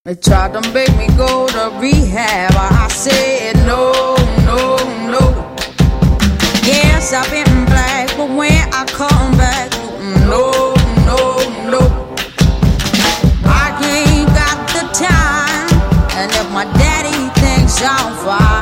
They tried to make me go to rehab. I said no, no, no. Yes, I've been black, but when I come back, no, no, no. I ain't got the time, and if my daddy thinks I'm fine,